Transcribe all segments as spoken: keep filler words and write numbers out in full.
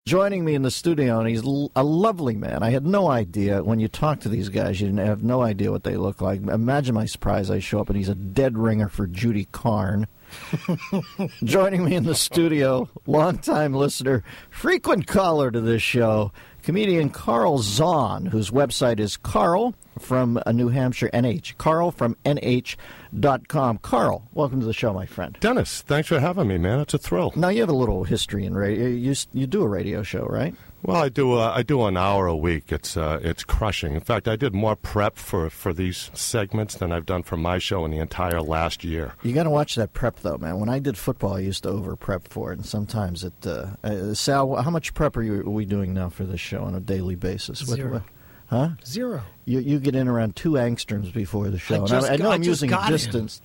joining me in the studio, and he's l- a lovely man. I had no idea. When you talk to these guys, you didn't have no idea what they look like. Imagine my surprise. I show up, and he's a dead ringer for Judy Carn. Joining me in the studio, longtime listener, frequent caller to this show, comedian Carl Zahn, whose website is Carl from uh, New Hampshire, N H. Carl from N H dot com. Carl, welcome to the show, my friend. Dennis, thanks for having me, man. It's a thrill. Now, you have a little history in radio. You, you do a radio show, right? Well, I do. Uh, I do an hour a week. It's uh, it's crushing. In fact, I did more prep for, for these segments than I've done for my show in the entire last year. You got to watch that prep, though, man. When I did football, I used to over prep for it, and sometimes it. Uh, uh, Sal, how much prep are, you, are we doing now for this show on a daily basis? Zero. What, huh? Zero. You you get in around two angstroms before the show. I, just, and I, I know I I'm just using got distance.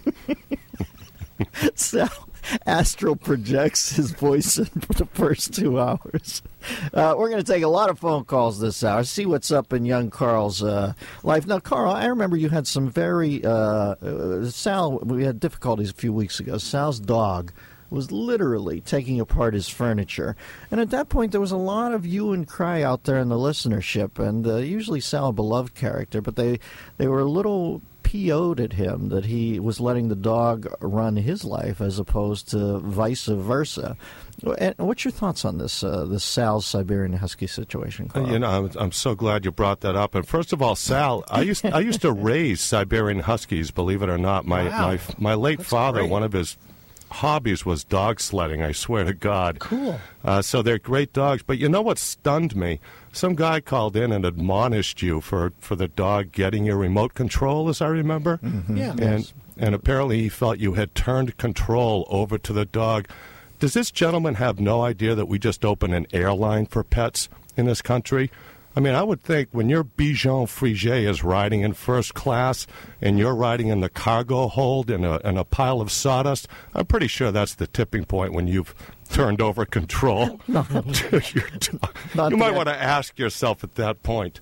Sal astral projects his voice in for the first two hours. Uh, we're going to take a lot of phone calls this hour, see what's up in young Carl's uh, life. Now, Carl, I remember you had some very... Uh, uh, Sal, we had difficulties a few weeks ago. Sal's dog was literally taking apart his furniture. And at that point, there was a lot of hue and cry out there in the listenership. And uh, usually Sal, a beloved character, but they, they were a little... P O'd at him that he was letting the dog run his life as opposed to vice versa. And what's your thoughts on this uh, this Sal's Siberian Husky situation, Carl? You know, I'm, I'm so glad you brought that up. And first of all, Sal, I used I used to raise Siberian Huskies. Believe it or not, my Wow. my my late That's father, great. one of his hobbies was dog sledding. I swear to God. Cool. Uh, so they're great dogs. But you know what stunned me? Some guy called in and admonished you for, for the dog getting your remote control, as I remember. Mm-hmm. Yeah. And Yes. and apparently he felt you had turned control over to the dog. Does this gentleman have no idea that we just opened an airline for pets in this country? I mean, I would think when your Bichon Frigé is riding in first class and you're riding in the cargo hold in a, in a pile of sawdust, I'm pretty sure that's the tipping point when you've turned over control to your dog. Not You might yet. want to ask yourself at that point.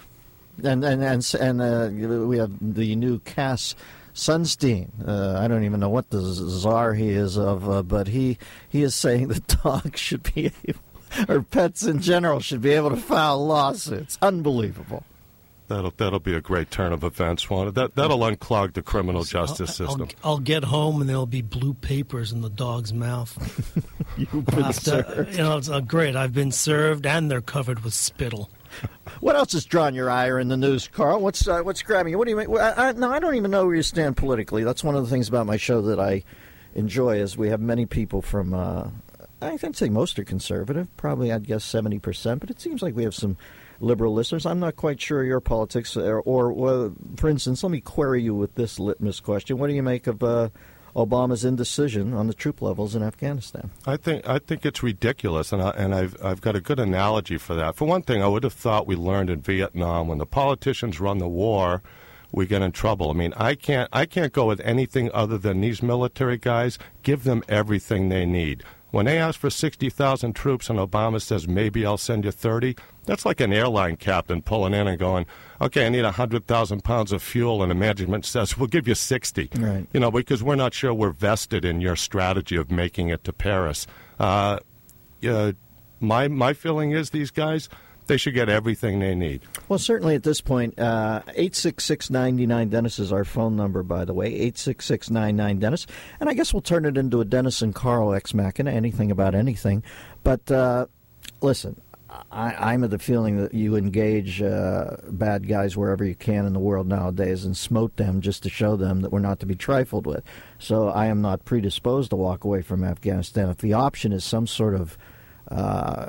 And and and, and uh, we have the new Cass Sunstein. Uh, I don't even know what the czar he is of, uh, but he he is saying that dogs should be able, or pets in general should be able to file lawsuits. Unbelievable. That'll that'll be a great turn of events, won't it? That that'll unclog the criminal justice I'll, system. I'll, I'll get home and there'll be blue papers in the dog's mouth. You've been After, served. you know, it's uh, great. I've been served, and they're covered with spittle. What else has drawn your ire in the news, Carl? What's uh, what's grabbing you? What do you mean? Well, I, I, no, I don't even know where you stand politically. That's one of the things about my show that I enjoy is we have many people from. Uh, I can say most are conservative. Probably, I'd guess seventy percent. But it seems like we have some liberal listeners. I'm not quite sure your politics, or, or well, for instance, let me query you with this litmus question: what do you make of uh, Obama's indecision on the troop levels in Afghanistan? I think I think it's ridiculous, and I, and I've I've got a good analogy for that. For one thing, I would have thought we learned in Vietnam when the politicians run the war, we get in trouble. I mean, I can't I can't go with anything other than these military guys. Give them everything they need. When they ask for sixty thousand troops and Obama says, maybe I'll send you thirty, that's like an airline captain pulling in and going, okay, I need one hundred thousand pounds of fuel, and the management says, we'll give you sixty. Right. You know, because we're not sure we're vested in your strategy of making it to Paris. Uh, uh, my, my feeling is these guys, they should get everything they need. Well, certainly at this point, uh, eight six six, nine nine Dennis is our phone number, by the way, eight six six, nine nine Dennis. And I guess we'll turn it into a Dennis and Carl ex machina, anything about anything. But uh, listen, I, I'm of the feeling that you engage uh, bad guys wherever you can in the world nowadays and smote them just to show them that we're not to be trifled with. So I am not predisposed to walk away from Afghanistan. If the option is some sort of uh,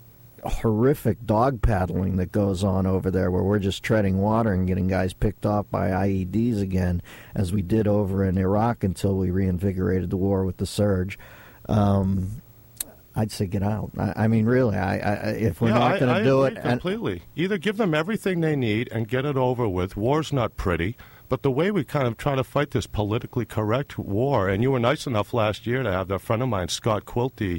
horrific dog paddling that goes on over there where we're just treading water and getting guys picked off by I E Ds again, as we did over in Iraq until we reinvigorated the war with the surge, um, I'd say get out. I, I mean, really, I, I, if we're Yeah, not going I- to do I it... agree completely. Either give them everything they need and get it over with. War's not pretty, but the way we kind of try to fight this politically correct war, and you were nice enough last year to have that friend of mine, Scott Quilty,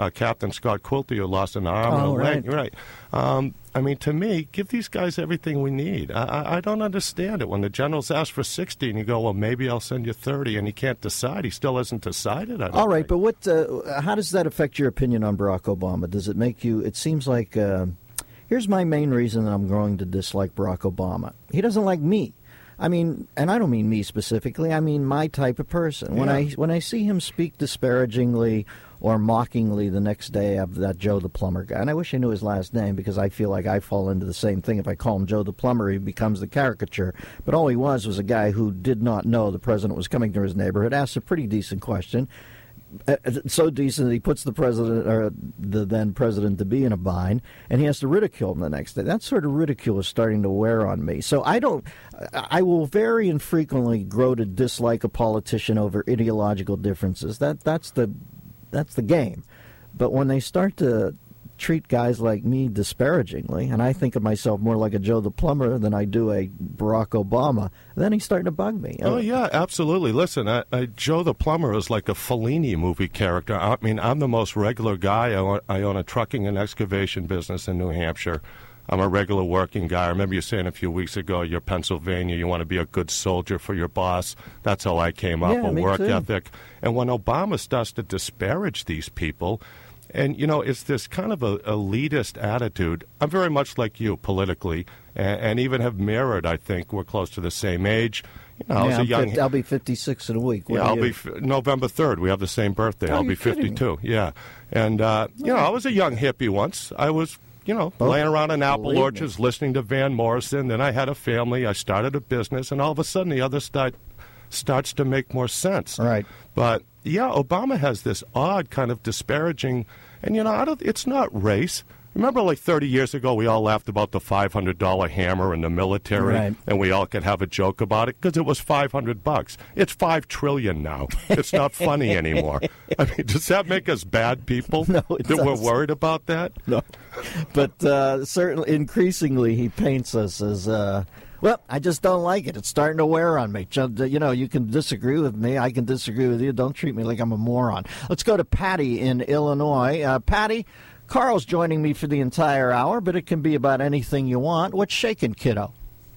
uh, Captain Scott Quilty, who lost an arm and a Oh, leg. right. Right. Um, I mean, to me, give these guys everything we need. I, I, I don't understand it. When the generals ask for sixty and you go, well, maybe I'll send you thirty, and he can't decide. He still hasn't decided. I don't All right, think. but what? Uh, how does that affect your opinion on Barack Obama? Does it make you? It seems like uh, here's my main reason that I'm growing to dislike Barack Obama. He doesn't like me. I mean, and I don't mean me specifically. I mean my type of person. When Yeah. I when I see him speak disparagingly or mockingly the next day of that Joe the Plumber guy, and I wish I knew his last name because I feel like I fall into the same thing. If I call him Joe the Plumber, he becomes the caricature. But all he was was a guy who did not know the president was coming to his neighborhood, asked a pretty decent question. Uh, so decent that he puts the president or the then president-to-be in a bind, and he has to ridicule him the next day. That sort of ridicule is starting to wear on me. So I don't. I will very infrequently grow to dislike a politician over ideological differences. That that's the that's the game. But when they start to treat guys like me disparagingly, and I think of myself more like a Joe the Plumber than I do a Barack Obama, then he's starting to bug me. Oh, yeah, absolutely. Listen, I, I, Joe the Plumber is like a Fellini movie character. I mean, I'm the most regular guy. I own, I own a trucking and excavation business in New Hampshire. I'm a regular working guy. I remember you saying a few weeks ago, you're Pennsylvania, you want to be a good soldier for your boss. That's how I came up, Yeah, a me work too. ethic. And when Obama starts to disparage these people, and, you know, it's this kind of a elitist attitude. I'm very much like you politically, and, and even have mirrored, I think. We're close to the same age. You know, I was Yeah, a I'm young... fifty, I'll be fifty-six in a week. What Yeah, are I'll you? be f- November third. We have the same birthday. Oh, I'll you're be kidding me. fifty-two. Yeah. And, uh, you know, I was a young hippie once. I was, you know, Oh, laying around in apple believe me. orchards listening to Van Morrison. Then I had a family. I started a business. And all of a sudden, the other start, starts to make more sense. Right. But, yeah, Obama has this odd kind of disparaging. And, you know, I don't, it's not race. Remember, like thirty years ago, we all laughed about the five hundred dollar hammer in the military, Right. and we all could have a joke about it because it was five hundred bucks. It's five trillion now. It's not funny anymore. I mean, does that make us bad people? No, it that we're doesn't. worried about that? No, but uh, certainly, increasingly, he paints us as, uh, well, I just don't like it. It's starting to wear on me. Ju- You know, you can disagree with me. I can disagree with you. Don't treat me like I'm a moron. Let's go to Patty in Illinois. Uh, Patty, Carl's joining me for the entire hour, but it can be about anything you want. What's shaking, kiddo?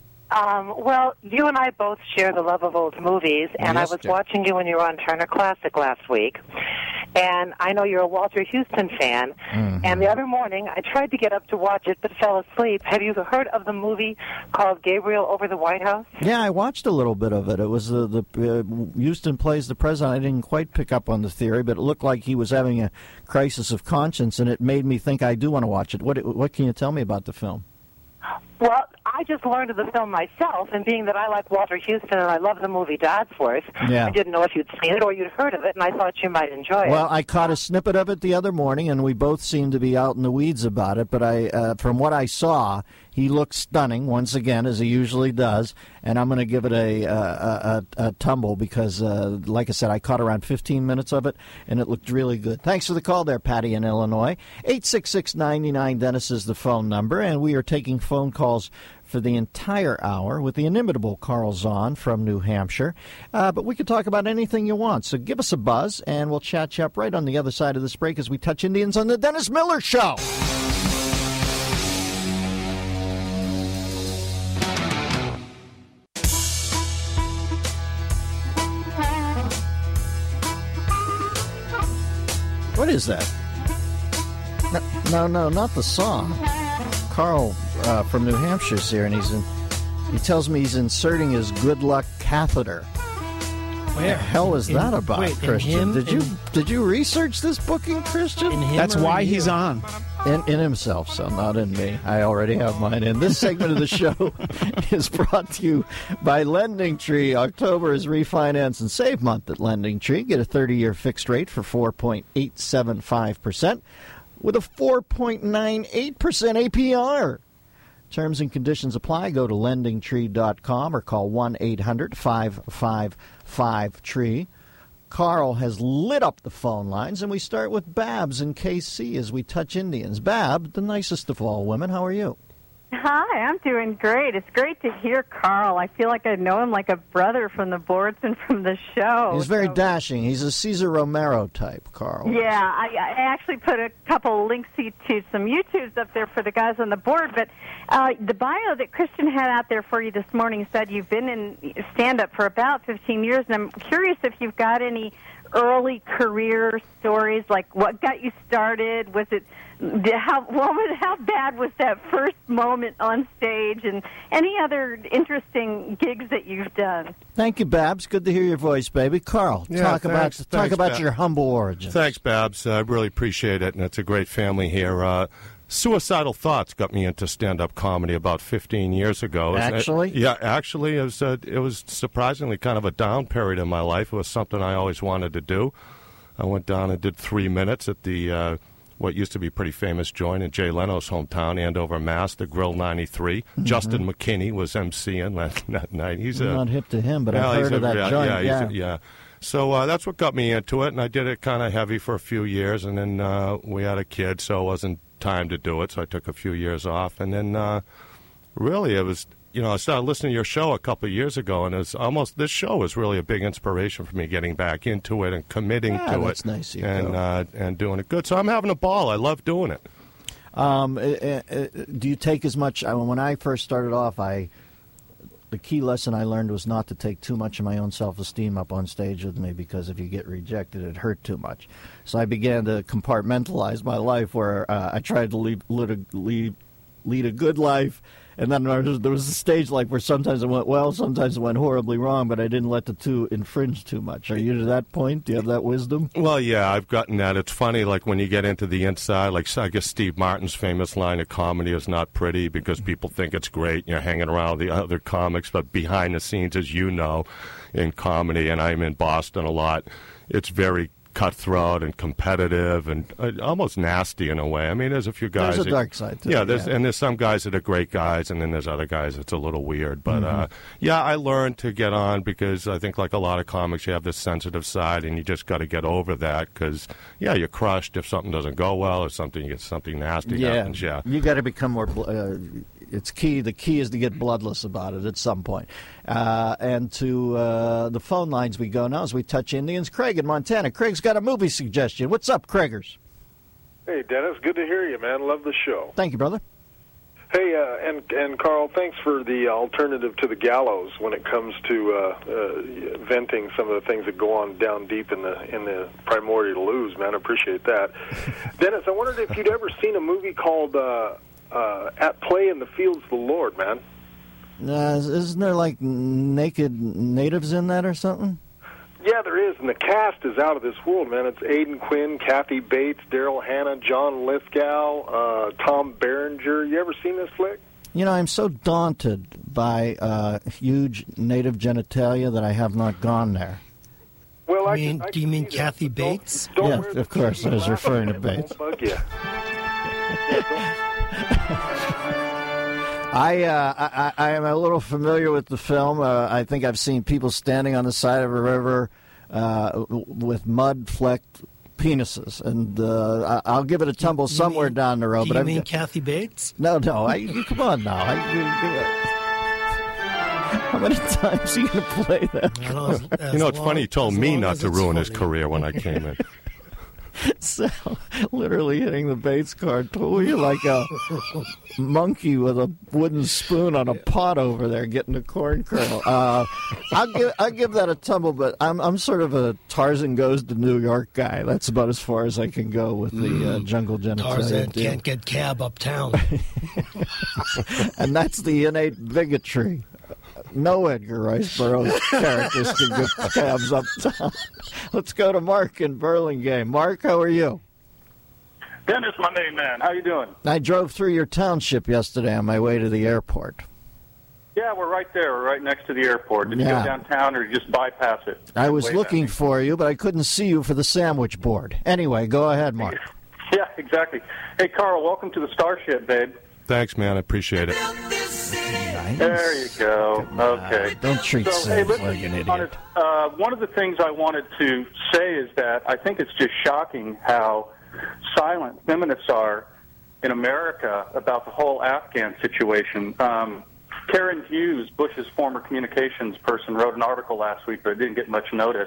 Um, well, you and I both share the love of old movies, and Yes, I was dear. watching you when you were on Turner Classic last week. And I know you're a Walter Houston fan. Mm-hmm. And the other morning, I tried to get up to watch it, but fell asleep. Have you heard of the movie called Gabriel Over the White House? Yeah, I watched a little bit of it. It was uh, the uh, Houston plays the president. I didn't quite pick up on the theory, but it looked like he was having a crisis of conscience, and it made me think I do want to watch it. What what can you tell me about the film? Well, I just learned of the film myself, and being that I like Walter Houston and I love the movie God's Worth, Yeah. I didn't know if you'd seen it or you'd heard of it, and I thought you might enjoy it. Well, I caught a snippet of it the other morning, and we both seemed to be out in the weeds about it. But I, uh, from what I saw, he looked stunning once again, as he usually does. And I'm going to give it a, a, a, a tumble because, uh, like I said, I caught around fifteen minutes of it, and it looked really good. Thanks for the call there, Patty in Illinois. eight six six, nine nine Dennis is the phone number, and we are taking phone calls for the entire hour with the inimitable Carl Zahn from New Hampshire. Uh, but we could talk about anything you want, so give us a buzz, and we'll chat you up right on the other side of this break as we touch Indians on the Dennis Miller Show. What is that? No, no, no, not the song. Carl uh, from New Hampshire's here, and he's in, he tells me he's inserting his good luck catheter. What the Where? hell is In- that about, wait, in Christian? him? Did you In- did you research this booking, Christian? In him That's or why in he's you? on. In, in himself, so not in me. I already have mine in. This segment of the show is brought to you by Lending Tree. October is refinance and save month at Lending Tree. Get a thirty-year fixed rate for four point eight seven five percent with a four point nine eight percent A P R. Terms and conditions apply. Go to lending tree dot com or call one eight hundred five five five tree. Carl has lit up the phone lines, and we start with Babs in K C as we touch Indians. Bab, the nicest of all women, how are you? Hi, I'm doing great. It's great to hear Carl. I feel like I know him like a brother from the boards and from the show. He's very so. dashing. He's a Cesar Romero type, Carl. Yeah, I, I actually put a couple links to some YouTubes up there for the guys on the board, but uh, the bio that Christian had out there for you this morning said you've been in stand-up for about fifteen years, and I'm curious if you've got any early career stories, like what got you started? Was it how what was how bad was that first moment on stage, and any other interesting gigs that you've done? Thank you, Babs. Good to hear your voice, baby. Carl, Yeah, talk thanks, about thanks, talk about Babs. your humble origins. Thanks, Babs. I really appreciate it, and it's a great family here. Uh, Suicidal Thoughts got me into stand-up comedy about fifteen years ago. Actually? It, yeah, actually, it was, uh, it was surprisingly kind of a down period in my life. It was something I always wanted to do. I went down and did three minutes at the uh, what used to be a pretty famous joint in Jay Leno's hometown, Andover, Mass, the Grill ninety-three. Mm-hmm. Justin McKinney was emceeing that, that night. He's I'm a, not hip to him, but yeah, I've heard a, of that yeah, joint. Yeah, Yeah, he's a- yeah. So uh, that's what got me into it, and I did it kind of heavy for a few years, and then uh, we had a kid, so it wasn't time to do it, so I took a few years off, and then uh, really it was, you know, I started listening to your show a couple of years ago, and it's almost, this show was really a big inspiration for me getting back into it and committing Yeah, to that's it nice of you, and Bill. uh, and doing it good. So I'm having a ball. I love doing it. Um, uh, uh, do you take as much? I mean, when I first started off, I the key lesson I learned was not to take too much of my own self-esteem up on stage with me, because if you get rejected, it hurt too much. So I began to compartmentalize my life, where uh, I tried to lead, lead, a, lead, lead a good life. And then there was, there was a stage like where sometimes it went well, sometimes it went horribly wrong, but I didn't let the two infringe too much. Are you to that point? Do you have that wisdom? Well, yeah, I've gotten that. It's funny, like when you get into the inside, like I guess Steve Martin's famous line of comedy is not pretty because people think it's great. You're hanging around with the other comics, but behind the scenes, as you know, in comedy, and I'm in Boston a lot, it's very cutthroat and competitive and uh, almost nasty in a way. I mean, there's a few guys. There's a that- dark side to yeah, it, there's yeah. and there's some guys that are great guys, and then there's other guys that's a little weird. But uh, yeah, I learned to get on because I think, like a lot of comics, you have this sensitive side, and you just got to get over that because yeah, you're crushed if something doesn't go well or something you get something nasty happens. Yeah, you got to become more. bl- Uh, it's key. The key is to get bloodless about it at some point. Uh, and to uh, the phone lines we go now as we touch Indians. Craig in Montana. Craig's got a movie suggestion. What's up, Craigers? Hey, Dennis, good to hear you, man. Love the show. Thank you, brother. Hey, uh, and and Carl, thanks for the alternative to the gallows when it comes to uh, uh, venting some of the things that go on down deep in the in the primordial ooze, man. I appreciate that. Dennis, I wondered if you'd ever seen a movie called uh, uh, At Play in the Fields of the Lord, man. Uh, isn't there like naked natives in that or something? Yeah, there is, and the cast is out of this world, man. It's Aidan Quinn, Kathy Bates, Daryl Hannah, John Lithgow, uh, Tom Berenger. You ever seen this flick? You know, I'm so daunted by uh, huge native genitalia that I have not gone there. Well, You I mean- can, I do you can mean see Kathy that. Don't- Bates? Don't Yeah, wear the of course, cheesy I was glasses, referring to man. It Bates. won't bug you. I, uh, I I am a little familiar with the film. Uh, I think I've seen people standing on the side of a river uh, with mud-flecked penises, and uh, I- I'll give it a tumble You somewhere mean- down the road. Do but you I've, mean Kathy Bates? no, no. I, you, come on now. I, you, you, how many times are you going to play that? I don't know, as- as you know, it's long- funny. He told as me long not as to it's ruin his funny. career when I came in. So, literally hitting the Bates card. You're like a monkey with a wooden spoon on a pot over there getting a corn kernel. Uh, I'll give I'll give that a tumble, but I'm I'm sort of a Tarzan goes to New York guy. That's about as far as I can go with the uh, jungle genitalia Tarzan deal. can't get cab uptown. And that's the innate bigotry. No Edgar Rice Burroughs characters can get cabs uptown. Let's go to Mark in Burlingame. Mark, how are you? Dennis, my name, man. How you doing? I drove through your township yesterday on my way to the airport. Yeah, we're right there. We're right next to the airport. Did you Yeah. go downtown or you just bypass it? I was Wave looking at me. for you, but I couldn't see you for the sandwich board. Anyway, go ahead, Mark. Yeah, exactly. Hey, Carl, welcome to the Starship, babe. Thanks, man. I appreciate it. Nice. There you go. Okay. Don't treat So, hey, Sam listen, like an idiot. honest, uh, one of the things I wanted to say is that I think it's just shocking how silent feminists are in America about the whole Afghan situation. Um, Karen Hughes, Bush's former communications person, wrote an article last week, but it didn't get much notice.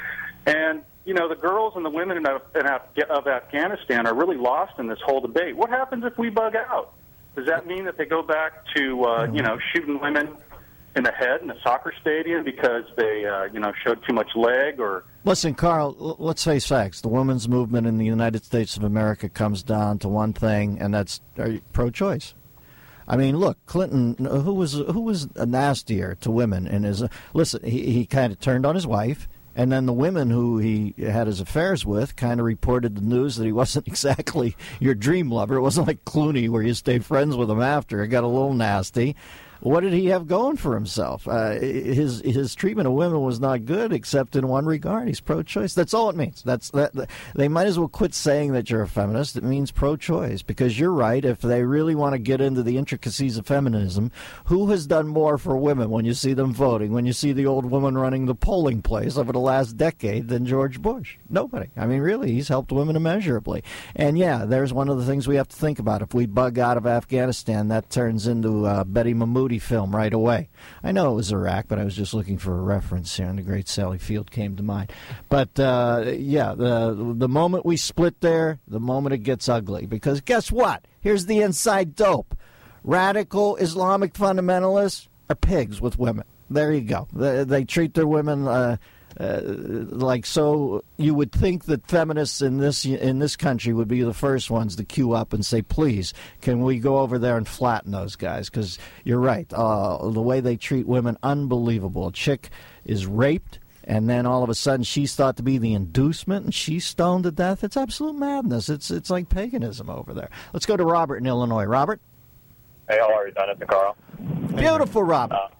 And, you know, the girls and the women in, in Af- of Afghanistan are really lost in this whole debate. What happens if we bug out? Does that mean that they go back to, uh, you know, shooting women in the head in a soccer stadium because they, uh, you know, showed too much leg? Or listen, Carl, l- let's face facts. The women's movement in the United States of America comes down to one thing, and that's pro-choice. I mean, look, Clinton, who was who was nastier to women in his listen, he, he kind of turned on his wife. And then the women who he had his affairs with kind of reported the news that he wasn't exactly your dream lover. It wasn't like Clooney where you stayed friends with him after. It got a little nasty. What did he have going for himself? Uh, his his treatment of women was not good, except in one regard. He's pro-choice. That's all it means. That's that. They might as well quit saying that you're a feminist. It means pro-choice, because you're right. If they really want to get into the intricacies of feminism, who has done more for women when you see them voting, when you see the old woman running the polling place over the last decade than George Bush? Nobody. I mean, really, he's helped women immeasurably. And, yeah, there's one of the things we have to think about. If we bug out of Afghanistan, that turns into uh, Betty Mahmoudi film right away. I know it was Iraq, but I was just looking for a reference here, and the great Sally Field came to mind. But, uh, yeah, the, the moment we split there, the moment it gets ugly. Because guess what? Here's the inside dope. Radical Islamic fundamentalists are pigs with women. There you go. They, they treat their women uh, uh, like so. You would think that feminists in this in this country would be the first ones to queue up and say, "Please, can we go over there and flatten those guys?" Because you're right. Uh, the way they treat women, unbelievable. A chick is raped, and then all of a sudden she's thought to be the inducement, and she's stoned to death. It's absolute madness. It's it's like paganism over there. Let's go to Robert in Illinois. Robert. Hey, how are you, Dennis and Carl? Beautiful, Robert. Uh,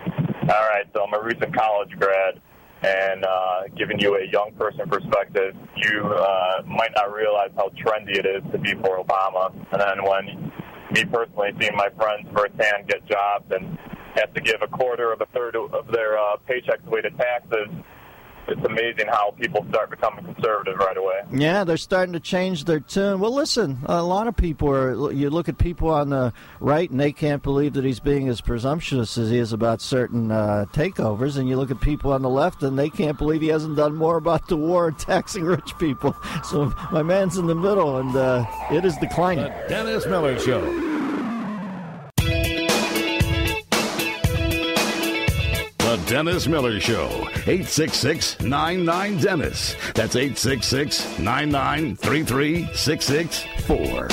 all right, so I'm a recent college grad, and uh, giving you a young person perspective, you uh, might not realize how trendy it is to be for Obama. And then when me personally seeing my friends firsthand get jobs and have to give a quarter of a third of their uh, paychecks away to taxes, it's amazing how people start becoming conservative right away. Yeah, they're starting to change their tune. Well, listen, a lot of people are, you look at people on the right and they can't believe that he's being as presumptuous as he is about certain uh, takeovers, and you look at people on the left and they can't believe he hasn't done more about the war and taxing rich people. So my man's in the middle, and uh, it is declining. The Dennis Miller Show. The Dennis Miller Show, eight six six, nine nine, Dennis. That's eight six six, nine nine, three three six six four.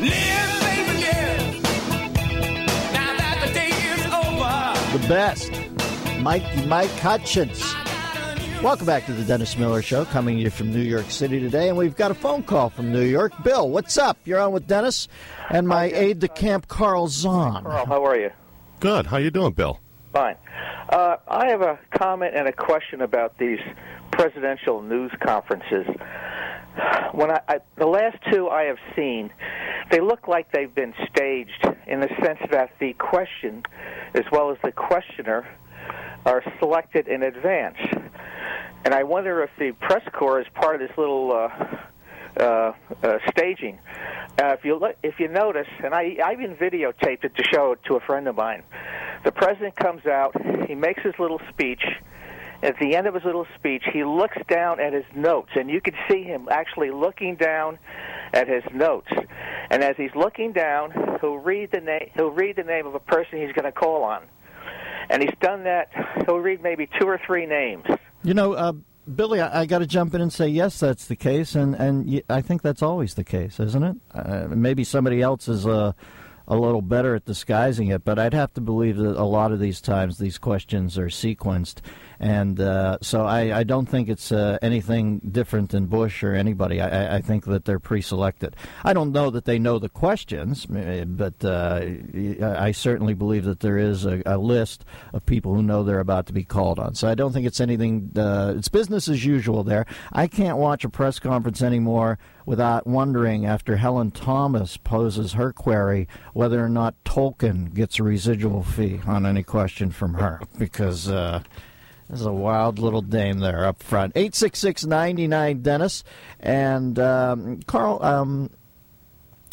The best, Mike, Mike Hutchins. Welcome back to the Dennis Miller Show, coming to you from New York City today, and we've got a phone call from New York. Bill, what's up? You're on with Dennis and my aide-de-camp, Carl Zahn. Carl, how are you? Good. How you doing, Bill? Fine. Uh, I have a comment and a question about these presidential news conferences. When I, I, the last two I have seen, they look like they've been staged in the sense that the question, as well as the questioner, are selected in advance. And I wonder if the press corps is part of this little uh, uh, uh, staging. Uh, if you look, if you notice, and I, I even videotaped it to show it to a friend of mine. The president comes out, he makes his little speech. At the end of his little speech, he looks down at his notes, and you can see him actually looking down at his notes. And as he's looking down, he'll read the name. He'll read the name of a person he's going to call on, and he's done that. He'll read maybe two or three names. You know, uh, Billy, I, I got to jump in and say yes, that's the case, and and y- I think that's always the case, isn't it? Uh, maybe somebody else is uh, a little better at disguising it, but I'd have to believe that a lot of these times these questions are sequenced. And uh, so I, I don't think it's uh, anything different than Bush or anybody. I, I think that they're pre-selected. I don't know that they know the questions, but uh, I certainly believe that there is a, a list of people who know they're about to be called on. So I don't think it's anything, uh, it's business as usual there. I can't watch a press conference anymore without wondering, after Helen Thomas poses her query, whether or not Tolkien gets a residual fee on any question from her, because uh, there's a wild little dame there up front. eight six six, nine nine, Dennis. And, um, Carl, um,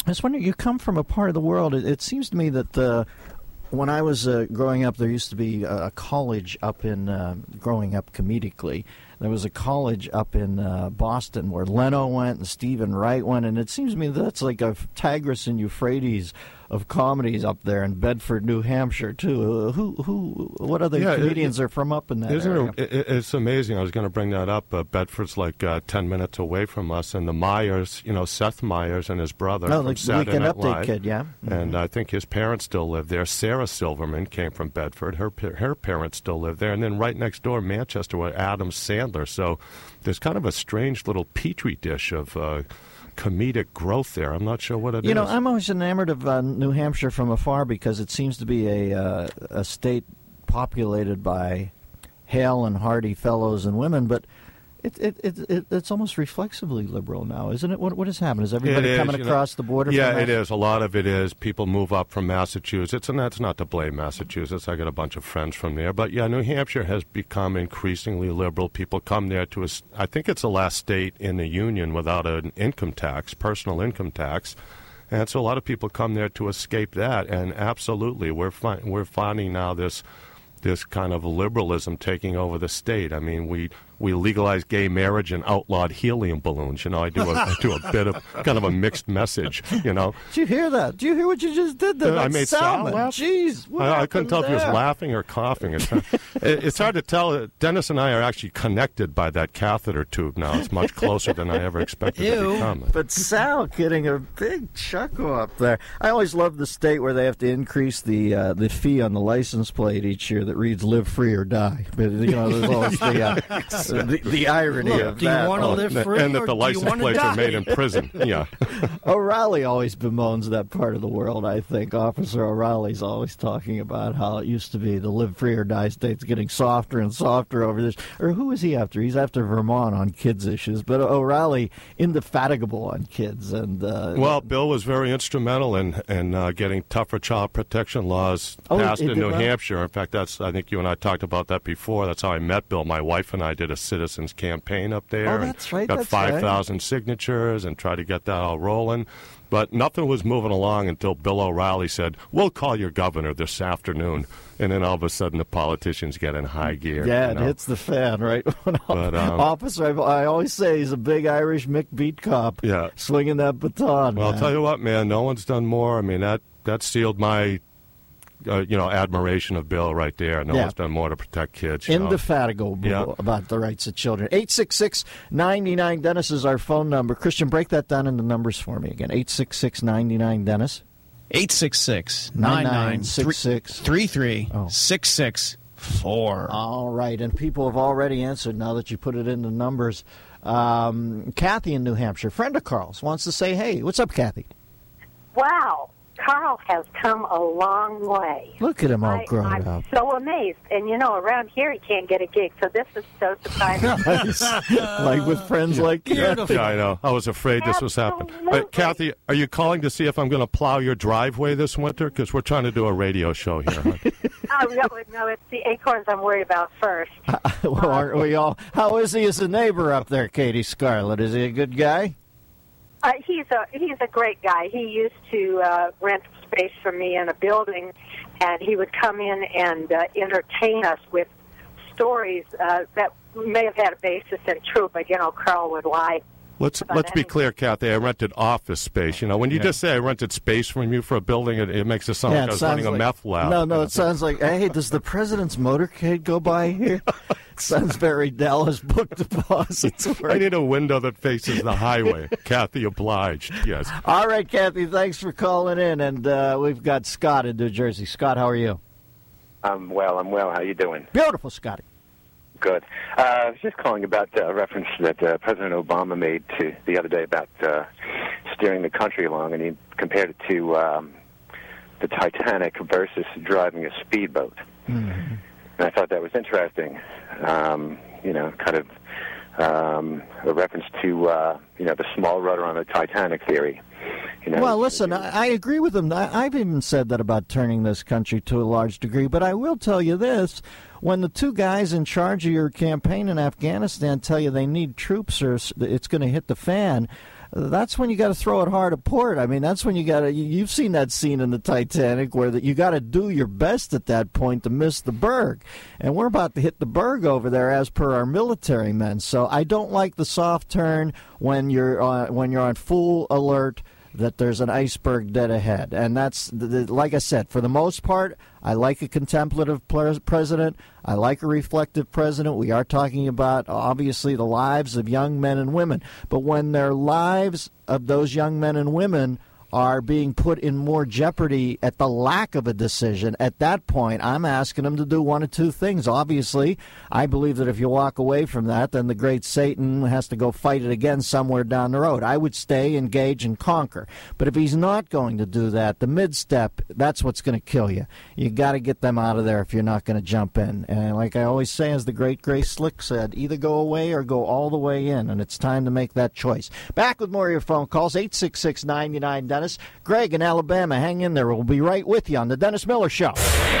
I was wondering, you come from a part of the world, it, it seems to me that uh, when I was uh, growing up, there used to be a college up in, uh, growing up comedically, there was a college up in uh, Boston where Leno went and Stephen Wright went, and it seems to me that's like a Tigris and Euphrates of comedies up there in Bedford, New Hampshire, too. Uh, who, who, what other yeah, comedians it, are from up in that isn't area? It, it, it's amazing. I was going to bring that up. Uh, Bedford's like uh, ten minutes away from us, and the Myers, you know, Seth Myers and his brother Oh, from the Saturday Weekend Night Update Live. kid, yeah. Mm-hmm. And I think his parents still live there. Sarah Silverman came from Bedford. Her her parents still live there. And then right next door, Manchester, with Adam Sandler. So there's kind of a strange little petri dish of uh, comedic growth there. I'm not sure what it you is. know, I'm always enamored of uh, New Hampshire from afar because it seems to be a uh, a state populated by hale and hearty fellows and women, but it, it, it, it it's almost reflexively liberal now, isn't it? What what has happened? Is everybody It is, coming you across know, the border? Yeah, from it is. A lot of it is. People move up from Massachusetts, and that's not to blame Massachusetts. I got a bunch of friends from there. But, yeah, New Hampshire has become increasingly liberal. People come there to, a, I think it's the last state in the Union without an income tax, personal income tax. And so a lot of people come there to escape that. And absolutely, we're, fi- we're finding now this this kind of liberalism taking over the state. I mean, we we legalized gay marriage and outlawed helium balloons. You know, I do a, I do a bit of kind of a mixed message, you know. Did you hear that? Did you hear what you just did there? Uh, I made Sal Salmon. laugh. Jeez, what I, I couldn't happened tell if he was there? laughing or coughing. It's, it, it's hard to tell. Dennis and I are actually connected by that catheter tube now. It's much closer than I ever expected Ew. to become. But Sal getting a big chuckle up there. I always love the state where they have to increase the uh, the fee on the license plate each year that reads "Live Free or Die." But you know, there's always the uh, the, the irony Look, of do you that. want to Oh, live and free, that or the do you license want to plates die? are made in prison. Yeah. O'Reilly always bemoans that part of the world, I think. Officer O'Reilly's always talking about how it used to be the live free or die state's getting softer and softer over this. Or who is he after? He's after Vermont on kids issues. But O'Reilly, indefatigable on kids. And uh, Well, Bill was very instrumental in, in uh, getting tougher child protection laws Oh, he- passed he in did New that? Hampshire. In fact, that's I think you and I talked about that before. That's how I met Bill. My wife and I did a citizens campaign up there. Oh, and that's right, Got that's right. five thousand signatures and tried to get that all rolling. But nothing was moving along until Bill O'Reilly said, "We'll call your governor this afternoon." And then all of a sudden the politicians get in high gear. yeah, you it know? hits the fan, right? But, um, Officer, I, I always say he's a big Irish Mick Beat cop Yeah. swinging that baton. Well, I'll man. tell you what, man, no one's done more. I mean, that, that sealed my, uh, you know, admiration of Bill right there. No Yeah. one's done more to protect kids. You know? Indefatigable Yeah. about the rights of children. eight six six, nine nine Dennis is our phone number. Christian, break that down into numbers for me again. eight six six, nine nine Dennis. eight six six, nine nine six six, three three six six four. All right, and people have already answered now that you put it into numbers. Um, Kathy in New Hampshire, friend of Carl's, wants to say, hey, what's up, Kathy? Wow, Carl has come a long way. Look at him all I, grown I'm up. so amazed. And, you know, around here he can't get a gig, so this is so surprising. Like with friends like you. Yeah, I know. I was afraid this was happening. But, Kathy, are you calling to see if I'm going to plow your driveway this winter? Because we're trying to do a radio show here. oh, no, no, it's the acorns I'm worried about first. Well, aren't we all? How is he as a neighbor up there, Katie Scarlett? Is he a good guy? Uh, he's a he's a great guy. He used to uh, rent space from me in a building, and he would come in and uh, entertain us with stories uh, that may have had a basis in truth, but, you know, Carl would lie. Let's let's be clear, Kathy. I rented office space. You know, when you Yeah. just say I rented space from you for a building, it, it makes it sound Yeah, like it I was sounds running a like- meth lab. No, no, it sounds like, hey, does the president's motorcade go by here? Sounds very Dallas book deposits. I need a window that faces the highway. Kathy obliged. Yes. All right, Kathy, thanks for calling in. And uh, we've got Scott in New Jersey. Scott, how are you? I'm well. I'm well. How you doing? Beautiful, Scotty. Good. Uh, I was just calling about uh, a reference that uh, President Obama made to the other day about uh, steering the country along, and he compared it to um, the Titanic versus driving a speedboat. Mm-hmm. And I thought that was interesting. Um, you know, kind of um, a reference to uh, you know the small rudder on the Titanic theory. You know, Well, listen, I, I agree with him. I, I've even said that about turning this country to a large degree. But I will tell you this. When the two guys in charge of your campaign in Afghanistan tell you they need troops or it's going to hit the fan, that's when you got to throw it hard at port. I mean, that's when you got to. You've seen that scene in the Titanic where that you got to do your best at that point to miss the berg, and we're about to hit the berg over there as per our military men. So I don't like the soft turn when you're on, when you're on full alert that there's an iceberg dead ahead. And that's, like I said, for the most part, I like a contemplative president. I like a reflective president. We are talking about, obviously, the lives of young men and women. But when their lives of those young men and women are being put in more jeopardy at the lack of a decision, at that point, I'm asking them to do one of two things. Obviously, I believe that if you walk away from that, then the great Satan has to go fight it again somewhere down the road. I would stay, engage, and conquer. But if he's not going to do that, the mid-step, that's what's going to kill you. You got to get them out of there if you're not going to jump in. And like I always say, as the great Grace Slick said, either go away or go all the way in, and it's time to make that choice. Back with more of your phone calls, eight six six, nine nine, Dennis. Greg in Alabama, hang in there. We'll be right with you on the Dennis Miller Show.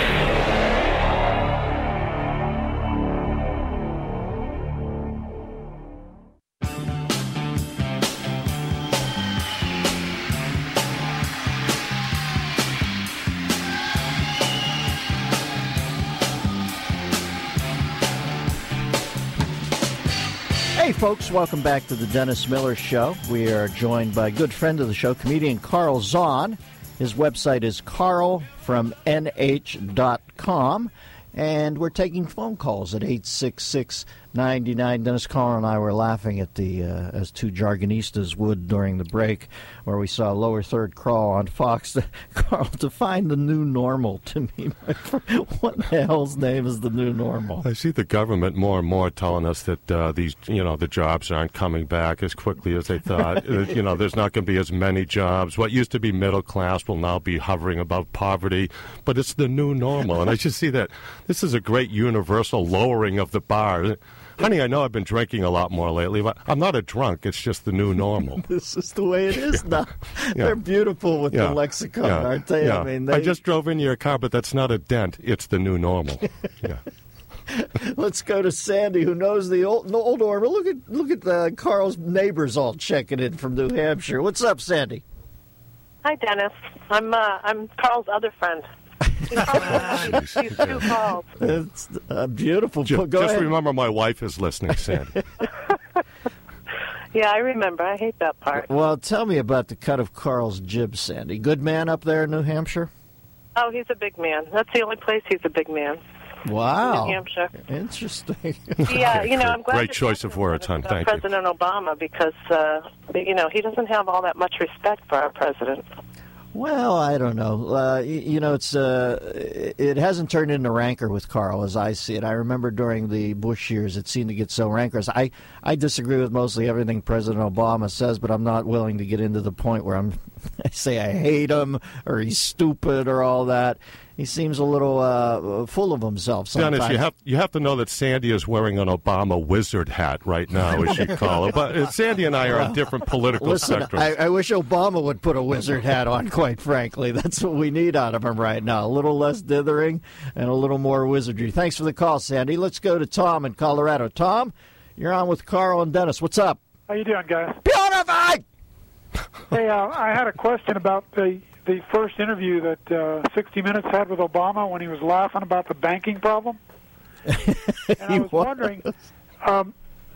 Hey, folks, welcome back to the Dennis Miller Show. We are joined by a good friend of the show, comedian Carl Zahn. His website is carl from n h dot com, and we're taking phone calls at eight six six, nine nine. Dennis, Carl and I were laughing at the, uh, as two jargonistas would during the break, where we saw Lower Third Crawl on Fox. Carl, define the new normal to me. What the hell's name is the new normal? I see the government more and more telling us that uh, these, you know, the jobs aren't coming back as quickly as they thought. uh, you know, there's not going to be as many jobs. What used to be middle class will now be hovering above poverty. But it's the new normal, and I just see that this is a great universal lowering of the bar. Honey, I know I've been drinking a lot more lately, but I'm not a drunk. It's just the new normal. This is the way it is yeah. now. Yeah. They're beautiful with yeah. the lexicon, yeah. aren't they? Yeah. I mean, they... I just drove into your car, but that's not a dent. It's the new normal. Yeah. Let's go to Sandy, who knows the old, the old order. Look at look at uh, Carl's neighbors all checking in from New Hampshire. What's up, Sandy? Hi, Dennis. I'm uh, I'm Carl's other friend. He's two calls. It's uh, beautiful. Just, Go just ahead. remember, my wife is listening, Sandy. Yeah, I remember. I hate that part. Well, tell me about the cut of Carl's jib, Sandy. Good man up there in New Hampshire? Oh, he's a big man. That's the only place he's a big man. Wow. New Hampshire. Interesting. Yeah, you know, I'm glad. Great choice of words, hon. Thank you. President Obama, because uh, you know he doesn't have all that much respect for our president. Well, I don't know. Uh, you know, it's uh, it hasn't turned into rancor with Carl as I see it. I remember during the Bush years, it seemed to get so rancorous. I, I disagree with mostly everything President Obama says, but I'm not willing to get into the point where I'm I say I hate him or he's stupid or all that. He seems a little uh, full of himself sometimes. Dennis, you have you have to know that Sandy is wearing an Obama wizard hat right now, as you call it. But uh, Sandy and I are on different political Listen, sectors. I, I wish Obama would put a wizard hat on, quite frankly. That's what we need out of him right now. A little less dithering and a little more wizardry. Thanks for the call, Sandy. Let's go to Tom in Colorado. Tom, you're on with Carl and Dennis. What's up? How you doing, guys? Beautified! Hey, uh, I had a question about the the first interview that uh, sixty minutes had with Obama when he was laughing about the banking problem. And I was, was wondering um,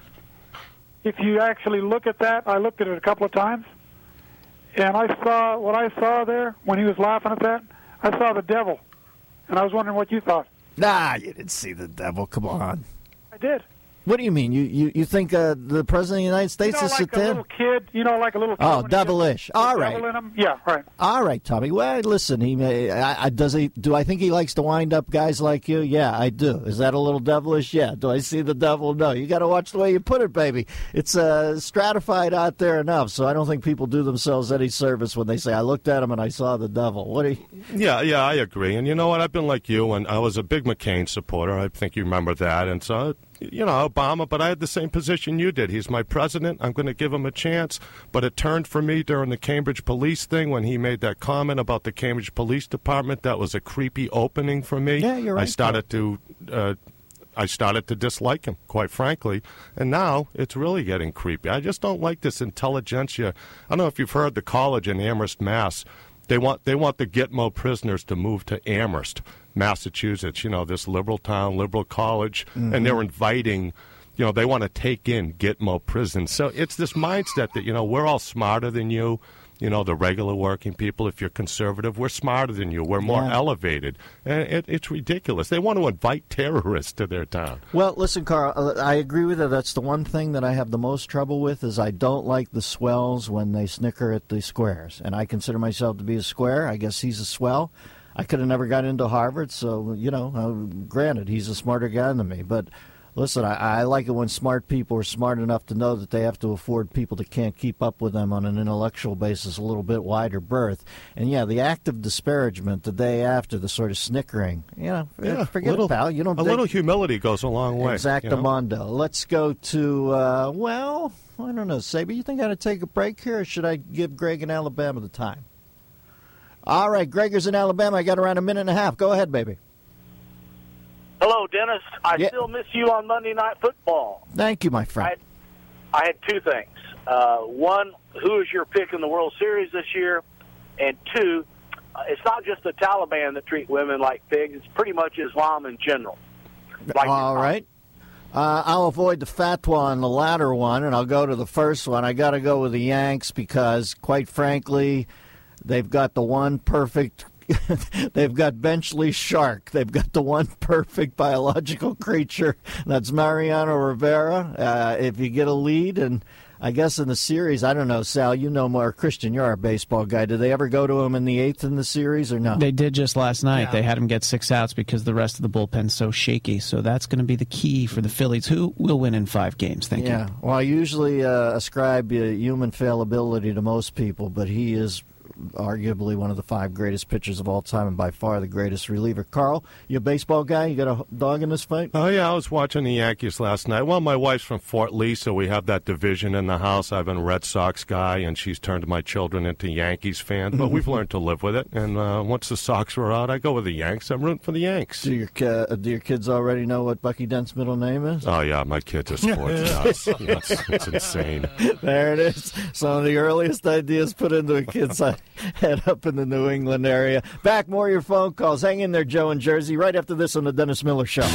if you actually look at that. I looked at it a couple of times, and I saw what I saw there when he was laughing at that. I saw the devil, and I was wondering what you thought. Nah, you didn't see the devil. Come on. I did. What do you mean? You you, you think uh, the President of the United States you know, is like Satan? a little kid, you know, like a little kid. Oh, devilish. All right. Devil in him. Yeah, right. All right, Tommy. Well, listen, he may, I, I, does he? Do I think he likes to wind up guys like you? Yeah, I do. Is that a little devilish? Yeah. Do I see the devil? No. You got to watch the way you put it, baby. It's uh, stratified out there enough, so I don't think people do themselves any service when they say, I looked at him and I saw the devil. What do you... Yeah, yeah, I agree. And you know what? I've been like you, and I was a big McCain supporter. I think you remember that. And so, you know, Obama, but I had the same position you did. He's my president. I'm going to give him a chance. But it turned for me during the Cambridge police thing when he made that comment about the Cambridge Police Department. That was a creepy opening for me. Yeah, you're right. I started to uh, I started to dislike him, quite frankly. And now it's really getting creepy. I just don't like this intelligentsia. I don't know if you've heard the college in Amherst, Mass. They want they want the Gitmo prisoners to move to Amherst, Massachusetts. You know, this liberal town, liberal college, mm-hmm. and they're inviting. You know, they want to take in Gitmo prison. So it's this mindset that, you know, we're all smarter than you. You know, the regular working people, if you're conservative, we're smarter than you. We're more yeah. elevated. And it, it's ridiculous. They want to invite terrorists to their town. Well, listen, Carl, I agree with you. That's the one thing that I have the most trouble with is I don't like the swells when they snicker at the squares. And I consider myself to be a square. I guess he's a swell. I could have never got into Harvard, so, you know, uh, granted, he's a smarter guy than me. But listen, I, I like it when smart people are smart enough to know that they have to afford people that can't keep up with them on an intellectual basis a little bit wider berth. And, yeah, the act of disparagement the day after, the sort of snickering, you know, yeah, forget little, it, pal. You don't a dig- little humility goes a long way. Exactamundo. You know? Let's go to, uh, well, I don't know, Saber, you think I ought to take a break here, or should I give Greg in Alabama the time? All right, Gregor's in Alabama. I got around a minute and a half. Go ahead, baby. Hello, Dennis. I yeah. still miss you on Monday Night Football. Thank you, my friend. I had, I had two things. Uh, one, who is your pick in the World Series this year? And two, uh, it's not just the Taliban that treat women like pigs. It's pretty much Islam in general. Like All right. Uh, I'll avoid the fatwa on the latter one, and I'll go to the first one. I got to go with the Yanks because, quite frankly, they've got the one perfect they've got Benchley Shark. They've got the one perfect biological creature. That's Mariano Rivera. Uh, if you get a lead, and I guess in the series, I don't know, Sal, you know more. Christian, you're our baseball guy. Did they ever go to him in the eighth in the series or no? They did just last night. Yeah. They had him get six outs because the rest of the bullpen's so shaky. So that's going to be the key for the Phillies, who will win in five games. Thank yeah. you. Well, I usually uh, ascribe uh, human fallibility to most people, but he is arguably one of the five greatest pitchers of all time and by far the greatest reliever. Carl, you a baseball guy? You got a dog in this fight? Oh, yeah, I was watching the Yankees last night. Well, my wife's from Fort Lee, so we have that division in the house. I've been a Red Sox guy, and she's turned my children into Yankees fans, but we've learned to live with it. And uh, once the Sox were out, I go with the Yanks. I'm rooting for the Yanks. Do your, uh, do your kids already know what Bucky Dent's middle name is? Oh, yeah, my kids are sports nuts. Yes, it's insane. There it is. Some of the earliest ideas put into a kid's head up in the New England area. Back, more of your phone calls. Hang in there, Joe in Jersey, right after this on the Dennis Miller Show.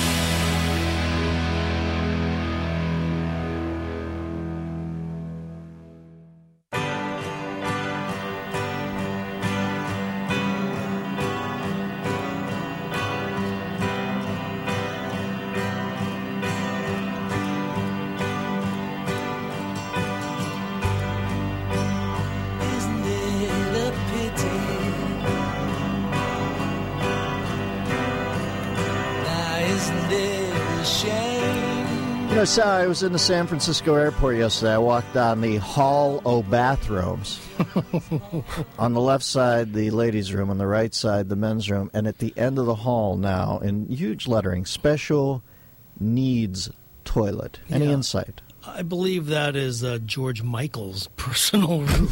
So I was in the San Francisco airport yesterday. I walked down the Hall o' Bathrooms. On the left side, the ladies' room. On the right side, the men's room. And at the end of the hall now, in huge lettering, special needs toilet. Any Yeah. insight? I believe that is uh, George Michael's personal room.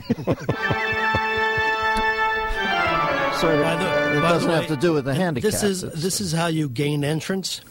So it, By the- it by the doesn't way, have to do with the handicap. This is this is how you gain entrance.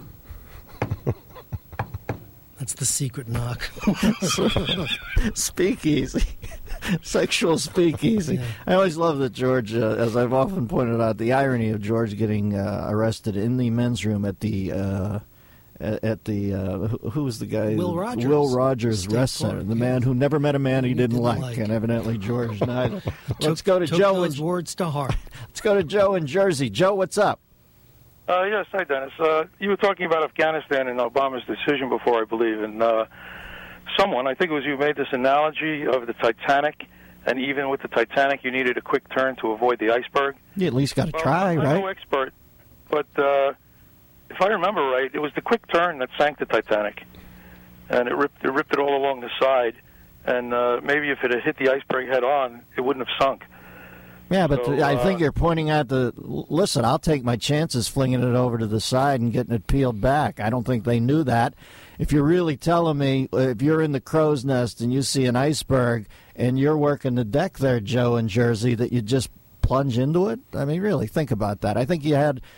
That's the secret knock. Speakeasy. Sexual speakeasy. Yeah. I always love that George, uh, as I've often pointed out, the irony of George getting uh, arrested in the men's room at the uh, at, at the uh, who, who was the guy? Will Rogers. Will Rogers State Rest Court, Center. The yeah. man who never met a man he didn't, didn't like, like. and evidently George neither. Let's Took- go to took Joe. those in, words to heart. Let's go to Joe in Jersey. Joe, what's up? Uh, yes, hi, Dennis. Uh, you were talking about Afghanistan and Obama's decision before, I believe, and uh, someone, I think it was you, made this analogy of the Titanic, and even with the Titanic, you needed a quick turn to avoid the iceberg. You at least got to well, try, I'm right? no expert, but uh, if I remember right, it was the quick turn that sank the Titanic, and it ripped it, ripped it all along the side, and uh, maybe if it had hit the iceberg head-on, it wouldn't have sunk. Yeah, but So, I uh, think you're pointing out the. Listen, I'll take my chances flinging it over to the side and getting it peeled back. I don't think they knew that. If you're really telling me, if you're in the crow's nest and you see an iceberg and you're working the deck there, Joe in Jersey, that you just plunge into it? I mean, really, think about that. I think you had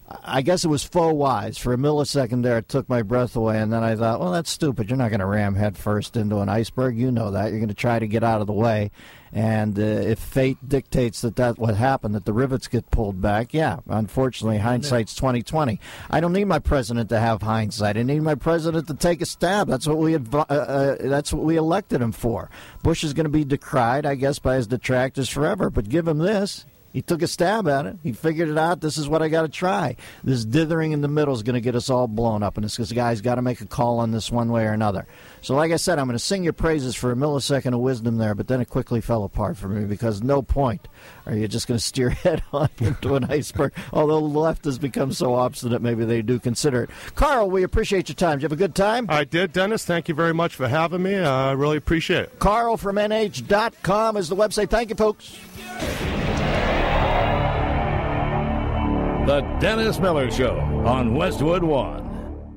I guess it was faux wise. For a millisecond there, it took my breath away, and then I thought, well, that's stupid. You're not going to ram head first into an iceberg. You know that. You're going to try to get out of the way. And uh, if fate dictates that that's what happened, that the rivets get pulled back, yeah, unfortunately, hindsight's twenty twenty. I don't need my president to have hindsight. I need my president to take a stab. That's what we adv- uh, uh, that's what we elected him for. Bush is going to be decried, I guess, by his detractors forever. But give him this. He took a stab at it. He figured it out. This is what I got to try. This dithering in the middle is going to get us all blown up, and this guy's got to make a call on this one way or another. So like I said, I'm going to sing your praises for a millisecond of wisdom there, but then it quickly fell apart for me because no point are you just going to steer head on into an iceberg, although the left has become so obstinate maybe they do consider it. Carl, we appreciate your time. Did you have a good time? I did, Dennis. Thank you very much for having me. Uh, I really appreciate it. Carl from N H dot com is the website. Thank you, folks. The Dennis Miller Show on Westwood One.